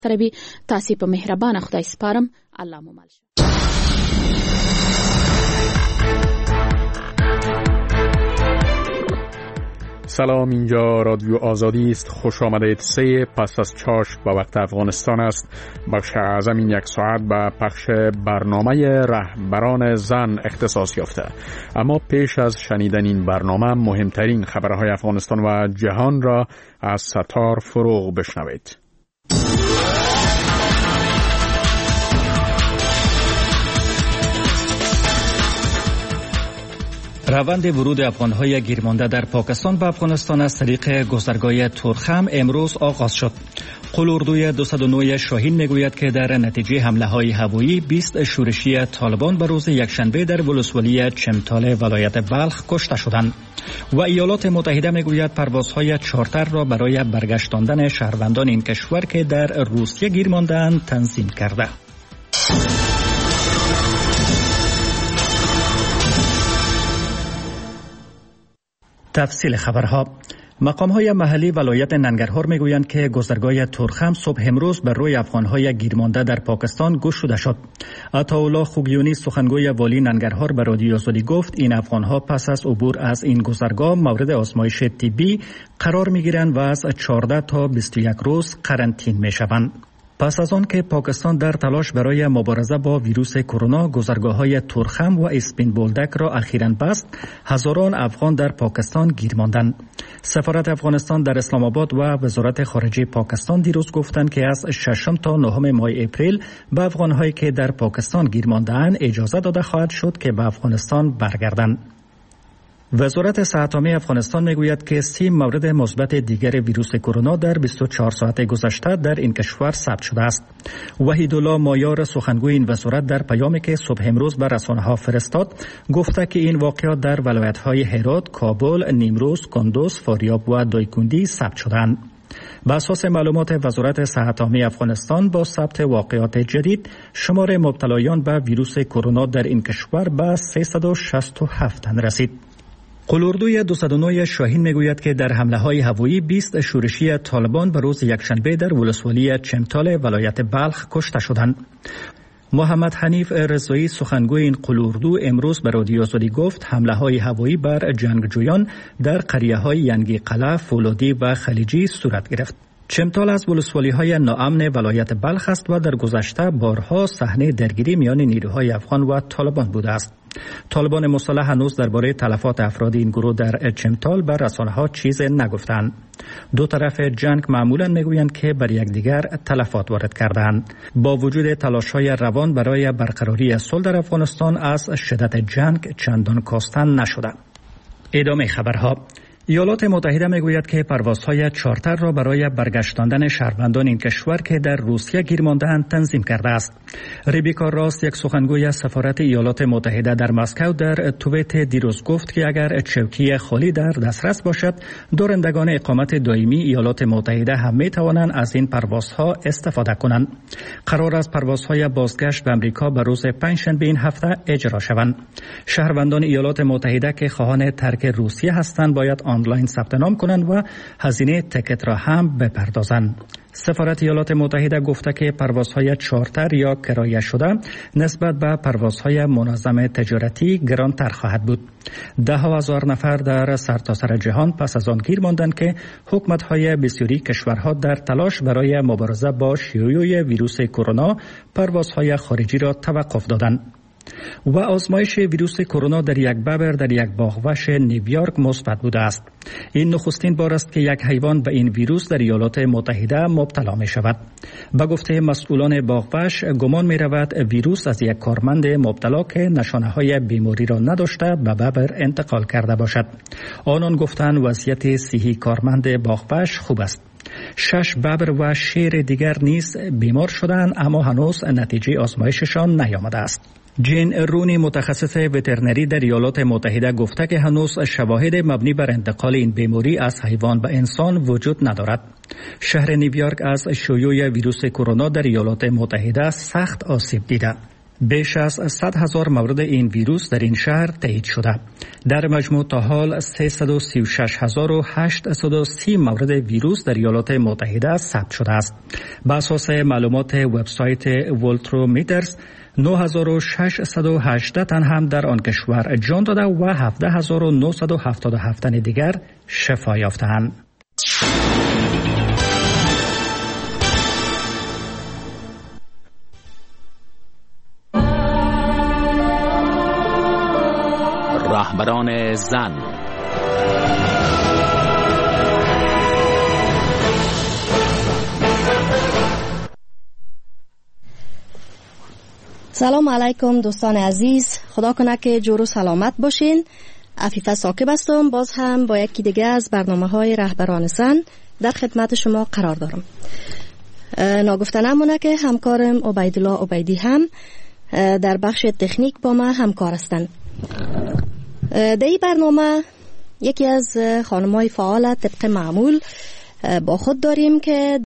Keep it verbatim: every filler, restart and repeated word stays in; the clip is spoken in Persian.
تربی تاسې په مهربان خدای سپارم. الله مو مل شه. سلام، اینجا رادیو آزادی است. خوش آمدید. سه پس از چاش به وقت افغانستان است. بخش اعظم این یک ساعت به پخش برنامه رهبران زن اختصاص یافته. اما پیش از شنیدن این برنامه مهمترین خبرهای افغانستان و جهان را از ستار فروغ بشنوید. روند ورود افغان‌های گیرمانده در پاکستان به افغانستان از طریق گذرگاه تورخم امروز آغاز شد. قلوردوی دویست و نه شاهین میگوید که در نتیجه حمله‌های هوایی بیست شورشی طالبان به روز یکشنبه در ولسوالی چمتال ولایت بلخ کشته شدند. و ایالات متحده میگوید پروازهای چارتر را برای برگشتاندن شهروندان این کشور که در روسیه گیر مانده‌اند تنظیم کرده. تفصیل خبرها. مقام‌های محلی ولایت ننگرهار میگویند که گذرگاه تورخم صبح امروز بر روی افغان‌های گیرمانده در پاکستان گشوده شد. عطاالله خوگیونی سخنگوی والی ننگرهار به رادیو آزادی گفت این افغان‌ها پس از عبور از این گذرگاه مورد آزمایش طبی قرار میگیرند و از چهارده تا بیست و یک روز قرنطینه میشوند. پس از آن که پاکستان در تلاش برای مبارزه با ویروس کرونا گذرگاه‌های تورخم و اسپین بولدک را اخیراً بست، هزاران افغان در پاکستان گیر ماندند. سفارت افغانستان در اسلام آباد و وزارت خارجه پاکستان دیروز گفتند که از ششم تا نهم ماه اپریل به افغان‌هایی که در پاکستان گیر مانده‌اند اجازه داده خواهد شد که به افغانستان برگردند. وزارت صحت عامه افغانستان میگوید که سی مورد مثبت دیگر ویروس کرونا در بیست و چهار ساعت گذشته در این کشور ثبت شده است. وحیدالله مایار سخنگوی این وزارت در پیامی که صبح امروز به رسانه‌ها فرستاد گفته که این واقعات در ولایت‌های هرات، کابل، نیمروز، کندوز، فاریاب و دایکندی ثبت شدند. بر اساس معلومات وزارت صحت عامه افغانستان با ثبت واقعات جدید شمار مبتلایان به ویروس کرونا در این کشور به سیصد و شصت و هفت تن رسید. قلوردوی دویست و نه شاهین میگوید که در حمله‌های هوایی بیست شورشی طالبان به روز یکشنبه در ولسوالی چمتال ولایت بلخ کشته شدند. محمد حنیف رضایی سخنگوی این قلوردو امروز به رادیو آزادی گفت حمله‌های هوایی بر جنگجویان در قریه‌های ینگی قلعه، فولادی و خلیجی صورت گرفت. چمتال از ولسوالی‌های ناامن ولایت بلخ است و در گذشته بارها صحنه درگیری میان نیروهای افغان و طالبان بوده است. طالبان مسلح هنوز درباره تلفات افراد این گروه در چمتال بر رسانه‌ها چیز نگفتند. دو طرف جنگ معمولاً میگویند که بر یکدیگر تلفات وارد کردند. با وجود تلاش‌های روان برای برقراری صلح در افغانستان از شدت جنگ چندان کاستن نشده. ادامه خبرها. ایالات متحده میگوید که پروازهای چارتر را برای برگشتاندن شهروندان این کشور که در روسیه گیر مانده‌اند تنظیم کرده است. ریبیکا راست، یک سخنگوی سفارت ایالات متحده در مسکو، در توییت دیروز گفت که اگر چوکی خالی در دسترس باشد، دارندگان اقامت دائمی ایالات متحده هم می توانند از این پروازها استفاده کنند. قرار است پروازهای بازگشت به آمریکا به روز پنجشنبه این هفته اجرا شوند. شهروندان ایالات متحده که خواهان ترک روسیه هستند باید آنلاین ثبت نام کنند و هزینه تکت را هم بپردازند. سفارت ایالات متحده گفته که پروازهای چارتر یا کرایه شده نسبت به پروازهای منظم تجارتی گرانتر خواهد بود. ده هزار نفر در سرتاسر جهان پس از آن گیر ماندند که حکومت‌های بسیاری کشورها در تلاش برای مبارزه با شیوع ویروس کرونا پروازهای خارجی را توقف دادند. و آزمایش ویروس کرونا در یک ببر در یک باغوش نیویورک مثبت بوده است. این نخستین بار است که یک حیوان به این ویروس در ایالات متحده مبتلا می شود. به گفته مسئولان باغوش گمان می رود ویروس از یک کارمند مبتلا که نشانه های بیماری را نداشته به ببر انتقال کرده باشد. آنان گفتند وضعیت صحی کارمند باغوش خوب است. شش ببر و شیر دیگر نیز بیمار شدند اما هنوز نتیجه آزمایششان نیامده است. جین رونی متخصص وترنری در ایالات متحده گفته که هنوز شواهد مبنی بر انتقال این بیماری از حیوان به انسان وجود ندارد. شهر نیویورک از شیوع ویروس کرونا در ایالات متحده سخت آسیب دیده. بیش از صد هزار مورد این ویروس در این شهر تایید شده. در مجموع تا حال سیصد و سی و شش هزار و هشتصد و سی مورد ویروس در ایالات متحده ثبت شده است. بر اساس معلومات وبسایت ولترومیترز، نه هزار و ششصد و هجده تن هم در آن کشور جان داده و هفده هزار و نهصد و هفتاد و هفت تن دیگر شفا یافتند. رهبران زن. سلام علیکم دوستان عزیز، خدا کنه که جور و سلامت باشین. عفیفه ساکب هستم، باز هم با یکی دیگه از برنامه های رهبران زن در خدمت شما قرار دارم. ناگفته نمونه که همکارم عبیدالله عبیدی هم در بخش تکنیک با ما همکار هستند. در این برنامه یکی از خانم‌های فعال طبق معمول با خود داریم که